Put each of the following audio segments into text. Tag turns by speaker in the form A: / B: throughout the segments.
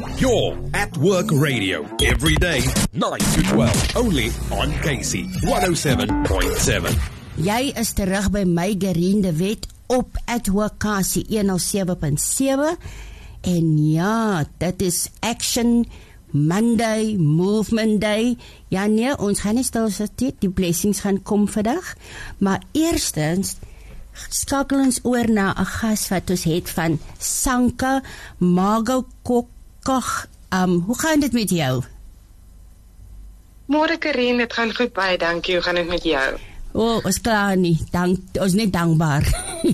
A: You're at Work Radio every day, 9 to 12, only on Casey 107.7.
B: Jy is terug by my geriende wet op at Work Casey 107.7 en ja, dit is Action Monday, Movement Day. Ja nee, ons gaan nie stil sit, die blessings gaan kom vandag, maar eerstens skakel ons oor na 'n gas wat ons het van Sanka Magokokach. Hoe gaan dit met jou?
C: Môre Karin, dit gaan goed baie, dankie. Hoe gaan dit met jou?
B: Ons klaar nie, ons net dankbaar.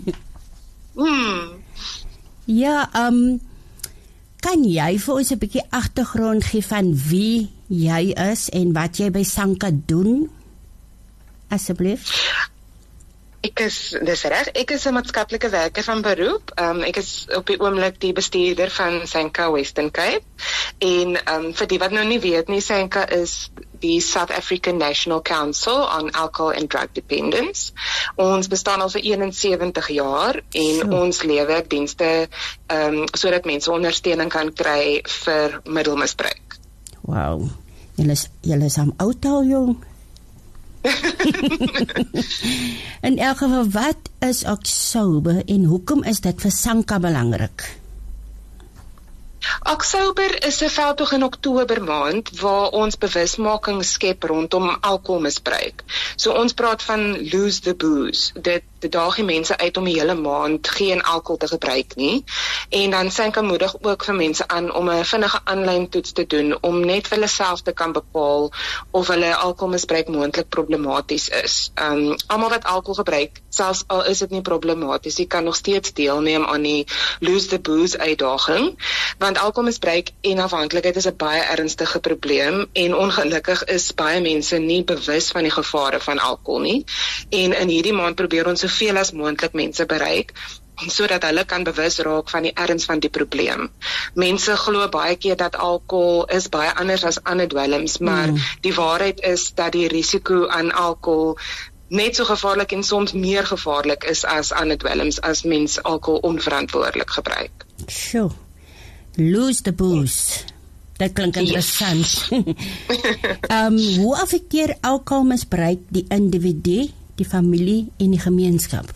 B: Ja, kan jy vir ons 'n bietjie agtergrond gee van wie jy is en wat jy by Sanka doen? Asseblief.
C: Dis reg, ek is 'n maatskaplike werker van beroep. Ek is op die oomblik die bestuurder van Sanka Western Cape. En vir die wat nou nie weet nie, Sanka is die South African National Council on Alcohol and Drug Dependence. Ons bestaan al vir 71 jaar en ons lewer dienste sodat mense ondersteuning kan kry vir middelmisbruik.
B: Wow, julle is am oud al jong. In elk geval, wat is Oktober en hoekom is dit vir Sanka belangrik?
C: Oktober is 'n veldtog in Oktober maand waar ons bewusmaking skep rondom alkoholmisbruik. So ons praat van lose the booze. Dit daag die mense uit om die hele maand geen alkohol te gebruik nie. En dan Sanka moedig ook vir mense aan om 'n vinnige aanlyn toets te doen om net vir hulle self te kan bepaal of hulle alkoholmisbruik moontlik problematies is. Almal wat alkohol gebruik, selfs al is dit nie problematies, jy kan nog steeds deelneem aan die lose the booze uitdaging. Want alkoholmisbruik en afhanklikheid is 'n baie ernstige probleem en ongelukkig is baie mense nie bewus van die gevare van alkohol nie. En in hierdie maand probeer ons soveel as moontlik mense bereik sodat hulle kan bewus raak van die erns van die probleem. Mense glo baie keer dat alkohol is baie anders as ander dwelms, maar die waarheid is dat die risiko aan alkohol net so gevaarlik en soms meer gevaarlik is as ander dwelms as mens alkohol onverantwoordelik gebruik.
B: Sjoe. Lose the booze. Dat klink interessant. Hoe affekteer alkoholmisbruik die individu, die familie en die gemeenskap?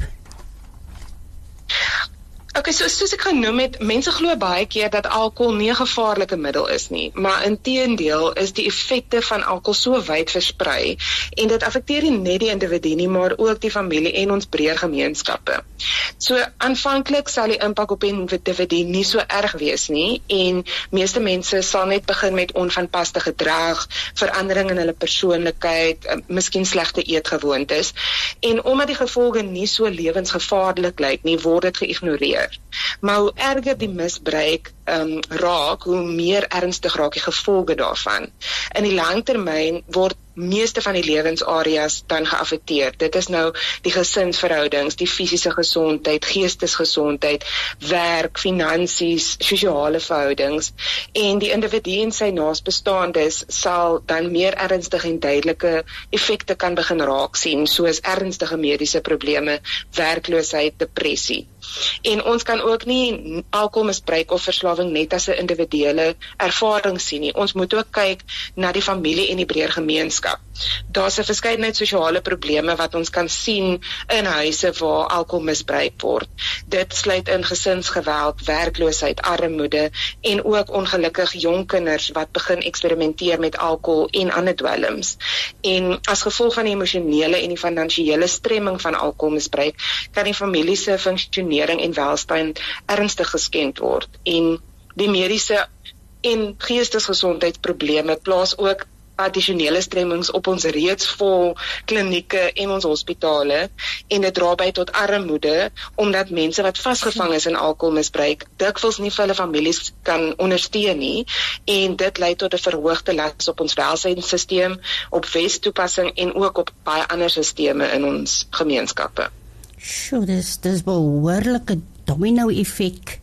C: Okay, soos ek genoem het, mense glo baie keer dat alkohol nie 'n gevaarlike middel is nie, maar inteendeel is die effekte van alkohol so wyd versprei en dit affekteer nie net die individu nie, maar ook die familie en ons breër gemeenskappe. So aanvanklik sal die impak op die individu nie so erg wees nie en meeste mense sal net begin met onvanpaste gedrag, verandering in hulle persoonlikheid, miskien slegte eetgewoontes en omdat die gevolge nie so lewensgevaarlik lyk nie, word dit geïgnoreer. Maar hoe erger die misbruik raak, hoe meer ernstig raak die gevolge daarvan. In die langtermyn word meeste van die lewensareas dan geaffekteer. Dit is nou die gesinsverhoudings, die fisiese gesondheid, geestesgesondheid, werk, finansies, sosiale verhoudings en die individu en sy naasbestaandes sal dan meer ernstige en duidelike effekte kan begin raak sien, soos ernstige mediese probleme, werkloosheid, depressie. En ons kan ook nie alkoholmisbruik of verslawing net as 'n individuele ervaring sien nie. Ons moet ook kyk na die familie en die breër gemeenskap. Daar's 'n verskeidenheid sosiale probleme wat ons kan sien in huise waar alkohol misbruik word. Dit sluit in gesinsgeweld, werkloosheid, armoede en ook ongelukkig jong kinders wat begin eksperimenteer met alkohol en ander dwelms. En as gevolg van die emosionele en die finansiële stremming van alkoholmisbruik kan die familie se funksionering en welstand ernstig geskend word. En die mediese en geestesgesondheidsprobleme plaas ook addisionele stremmings op ons reeds vol klinieke en ons hospitale en dit dra by tot armoede omdat mense wat vasgevang is in alkoholmisbruik dikwels nie vir hulle families kan ondersteun nie en dit lei tot 'n verhoogde las op ons welsynsstelsel, op wetstoepassing en ook op baie ander sisteme in ons gemeenskappe.
B: Sjoe, dis behoorlike domino effek.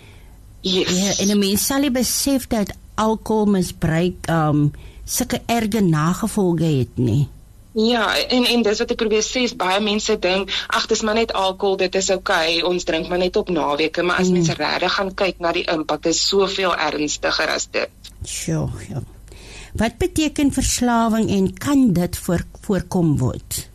C: Yes.
B: Ja, en 'n mens sal nie besef dat alkoholmisbruik sulke erge nagevolge het nie.
C: Ja, en dis wat ek probeer sê, is baie mense dink, ag, dis maar net alkohol, dit is okay, ons drink maar net op naweke, maar as mense regtig gaan kyk na die impak, dis soveel ernstiger as dit.
B: Sure, ja. Wat beteken verslawing en kan dit voorkom word?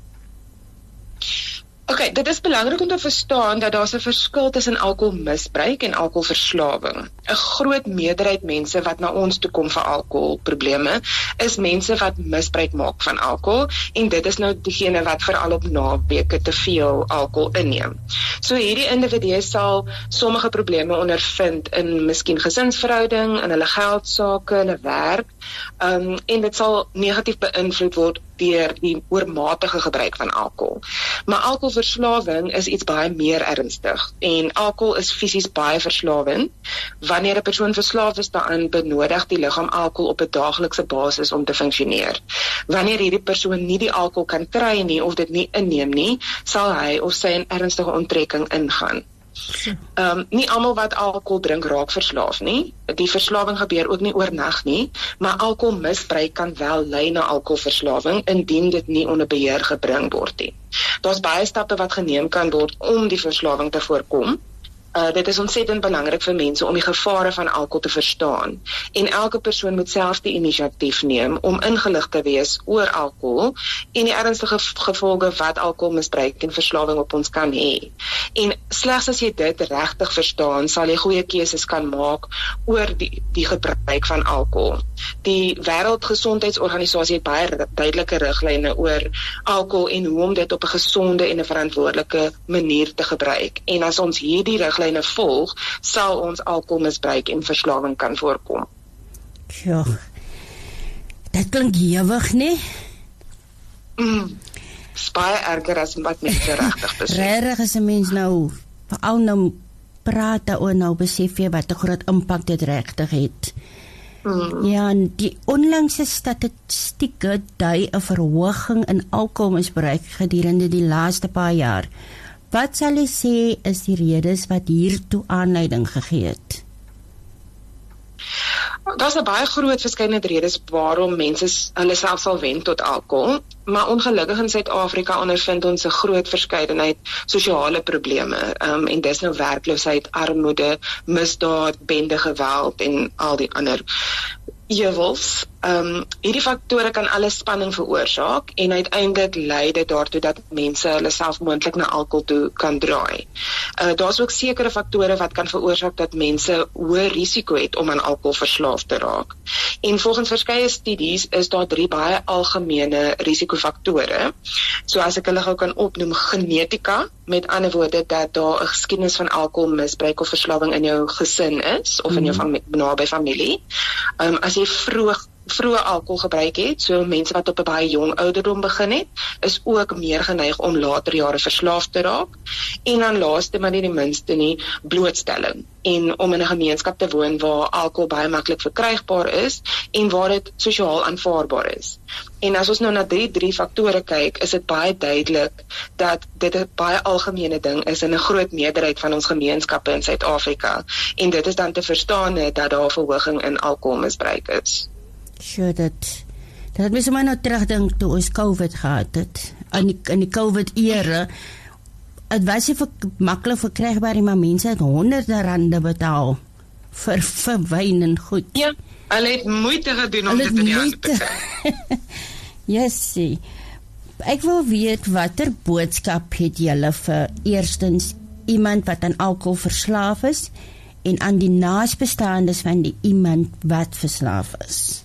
C: Okay, dit is belangrik om te verstaan dat daar 'n verskil tussen alkoholmisbruik en alkoholverslawing. 'n Groot meerderheid mense wat na ons toe kom vir alkoholprobleme, is mense wat misbruik maak van alkohol, en dit is nou diegene wat veral op naweke te veel alkohol inneem. So hierdie individue sal sommige probleme ondervind in miskien gesinsverhouding, in hulle geldsaake, hulle werk, en dit sal negatief beïnvloed word deur die oormatige gebruik van alkohol. Maar alkoholverslawing is iets baie meer ernstig, en alkohol is fisies baie verslawend. Wanneer 'n persoon verslaaf is daaraan, benodig die liggaam alkohol op 'n daaglikse basis om te funksioneer. Wanneer hierdie persoon nie die alkohol kan kry nie of dit nie inneem nie, sal hy of sy in ernstige onttrekking ingaan. Nie almal wat alkohol drink raak verslaaf nie. Die verslawing gebeur ook nie oornag nie, maar alkoholmisbruik kan wel lei na alkoholverslawing indien dit nie onder beheer gebring word nie. Daar's baie stappe wat geneem kan word om die verslawing te voorkom. Dit is ontsettend belangrik vir mense om die gevare van alkohol te verstaan, en elke persoon moet self die inisiatief neem om ingelig te wees oor alkohol en die ernstige gevolge wat alkoholmisbruik en verslawing op ons kan hê. En slegs as jy dit regtig verstaan, sal jy goeie keuses kan maak oor die gebruik van alkohol. Die Wêreldgesondheidsorganisasie het baie duidelike riglyne oor alkohol en hoe om dit op 'n gesonde en 'n verantwoordelike manier te gebruik. En as ons hierdie riglyne volg, sal ons alkoholmisbruik en verslawing kan voorkom.
B: Ja, dit klink ewig, nee?
C: Dis baie erger as wat mense regtig besef.
B: Regtig as 'n mens nou, veral nou praat daaroor, nou besef jy wat 'n groot impak dit regtig het. Ja, en die onlangse statistieke dui 'n verhoging in alkoholmisbruik gedurende die laaste paar jaar. Wat sal jy sê is die redes wat hiertoe aanleiding gegee het?
C: Daar's 'n baie groot verskeidenheid redes waarom mense hulle self sal wend tot alkohol, maar ongelukkig in Suid-Afrika ondervind ons 'n groot verskeidenheid sosiale probleme, en dis nou werkloosheid, armoede, misdaad, bende geweld en al die ander ewels. Hierdie faktore kan alles spanning veroorsaak en uiteindelik lei dit daartoe dat mense hulle self moontlik na alkohol toe kan draai. Daar's ook sekere faktore wat kan veroorsaak dat mense hoë risiko het om aan alkohol verslaaf te raak. En volgens verskeie studies is daar 3 baie algemene risikofaktore. So as ek hulle gou kan opnoem, genetika, met ander woorde dat daar 'n geskiedenis van alkoholmisbruik of verslawing in jou gesin is of in jou naby familie. As jy vroeë alkohol gebruik het, so mense wat op 'n baie jong ouderdom begin het, is ook meer geneig om later jare verslaaf te raak. En dan laaste maar nie die minste nie, blootstelling. En om in 'n gemeenskap te woon waar alkohol baie maklik verkrygbaar is en waar dit sosiaal aanvaarbaar is. En as ons nou na die 3 faktore kyk, is dit baie duidelik dat dit 'n baie algemene ding is in 'n groot meerderheid van ons gemeenskappe in Suid-Afrika. En dit is dan te verstaan dat daar 'n verhoging in alkoholmisbruik is.
B: Sure, dat mens maar nou terugdink toe ons COVID gehad het. In die COVID-era, het was nie maklik verkrygbaar, maar mense het honderde rande betaal vir wyn en goed.
C: Ja, hulle het moeite gedoen om dit in die hand te kry.
B: Yes, see. Ek wil weet, watter boodskap het julle vir eerstens iemand wat aan alkohol verslaaf is en aan die naasbestaandes van die iemand wat verslaaf is?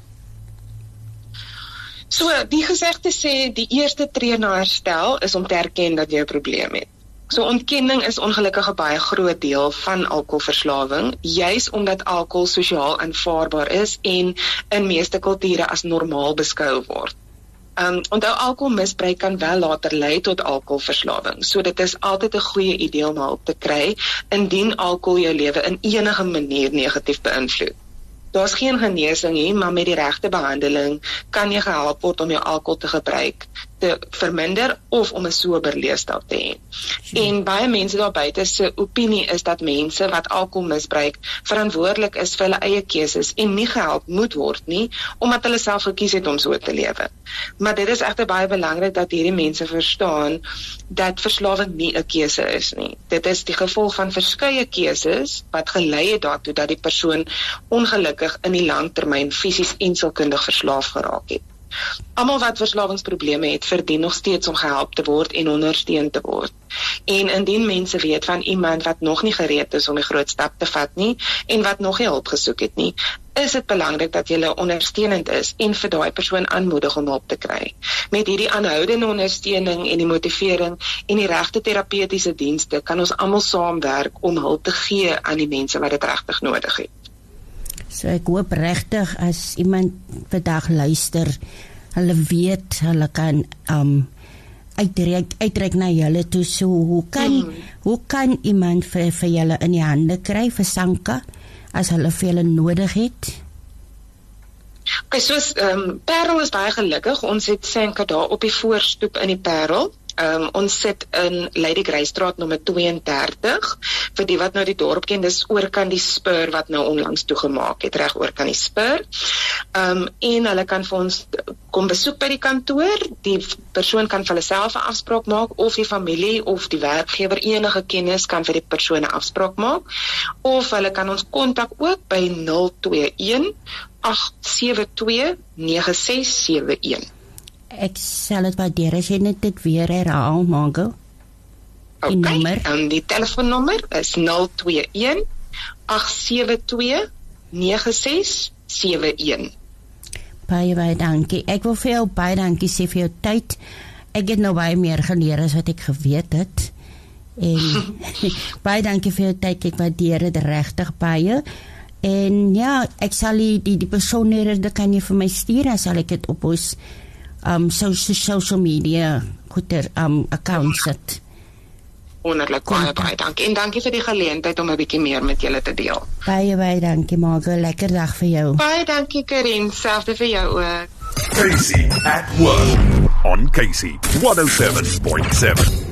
C: So, die gesegde sê, die eerste tree na herstel is om te erken dat jy 'n probleem het. So, ontkenning is ongelukkig 'n baie groot deel van alkoholverslawing, juis omdat alkohol sosiaal aanvaarbaar is en in meeste kulture as normaal beskou word. Onthou, alkoholmisbruik kan wel later lei tot alkoholverslawing, so dit is altyd 'n goeie idee om hulp te kry, indien alkohol jou lewe in enige manier negatief beïnvloed. Daar's geen genesing nie, maar met die regte behandeling kan jy gehelp word om jou alkohol te gebruik te verminder of om 'n sober leefstyl te hê. En baie mense daar buite se opinie is dat mense wat alkohol misbruik verantwoordelik is vir hulle eie keuses en nie gehelp moet word nie, omdat hulle self gekies het om so te lewe. Maar dit is egter baie belangrik dat hierdie mense verstaan dat verslawing nie 'n keuse is nie. Dit is die gevolg van verskeie keuses wat gelei het daartoe dat die persoon ongelukkig in die langtermyn fisies en sielkundig verslaaf geraak het. Almal wat verslawingsprobleme het, verdien nog steeds om gehelp te word en ondersteun te word. En indien mense weet van iemand wat nog nie gereed is om die groot stap te vat nie en wat nog nie hulp gesoek het nie, is dit belangrik dat jy ondersteunend is en vir daai persoon aanmoedig om hulp te kry. Met hierdie aanhoudende ondersteuning en die motivering en die regte terapeutiese dienste kan ons almal saamwerk om hulp te gee aan die mense wat dit regtig nodig het.
B: So ek hoop regtig as iemand vandag luister, hulle weet, hulle kan uitreik na julle toe. So hoe kan iemand vir julle in die hande kry vir Sanka as hulle vir julle nodig het?
C: Okay, soos Parel is baie gelukkig. Ons het Sanka daar op die voorstoep in die Parel. Ons sit in Lady Greystraat nommer 32, vir die wat nou die dorp ken, dis oor kan die Spur wat nou onlangs toegemaak het, reg oor kan die Spur. En hulle kan vir ons kom besoek by die kantoor, die persoon kan vir hulle self 'n afspraak maak, of die familie of die werkgewer enige kennis kan vir die persoon 'n afspraak maak, of hulle kan ons kontak ook by 021 872 9671.
B: Ek sal dit waardeer as jy net dit weer herhaal, Margo. Die nommer?
C: Die telefoonnommer is 021 872 9671.
B: Baie dankie. Ek wil vir jou baie dankie sê vir jou tyd. Ek het nou baie meer geleer as wat ek geweet het. En baie dankie vir jou tyd. Ek waardeer dit regtig baie. En ja, ek sal die besonderhede kan jy vir my stuur, dan sal ek dit op ons social media account sit.
C: Wonderlik, baie dankie. En dankie vir die geleentheid om 'n bietjie meer met julle te deel.
B: Baie dankie, Margo. Lekker dag vir jou.
C: Baie dankie, Karin. Selfde vir jou ook.
A: Casey at Work on Casey 107.7.